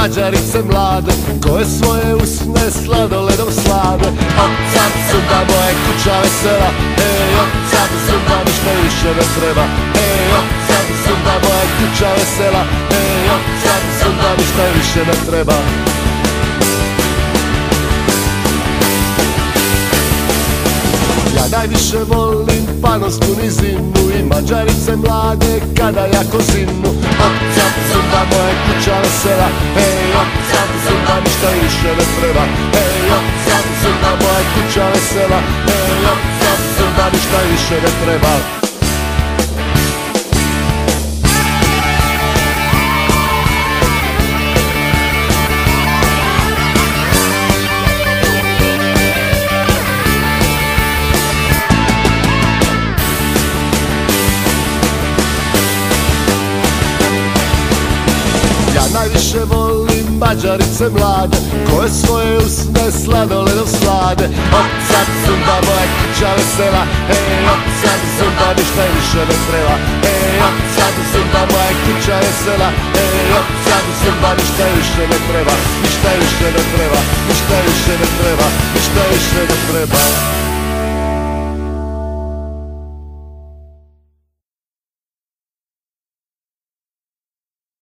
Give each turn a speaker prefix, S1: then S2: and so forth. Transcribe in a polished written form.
S1: Mađarice mlade, koje svoje usne sladoledom slade. Op, cap, zumba, moja kuća vesela. Ej, op, cap, zumba, ništa više ne treba. Ej, op, cap, zumba, moja kuća vesela. Ej, op, cap, zumba, ništa više ne treba. Ja najviše volim Panonsku nizinu i Mađarice mlade kada jako zinu. Op, cap, zumba, moja kuća vesela. Ej, op, cap, zumba, ništa više ne treba. Ej, op, cap, zumba, moja kuća vesela. Ej, op, cap, zumba, ništa više ne treba. Najviše volim Mađarice mlade, koje svoje usne sladoledom slade. Op, cap, zumba, moja kuća vesela. Ej, op, cap, zumba, ništa više ne treba. Ej, op, cap, zumba, moja kuća vesela. Ej, op, cap, zumba, ništa više ne treba. Ništa više ne treba, ništa više ne treba, ništa više ne treba.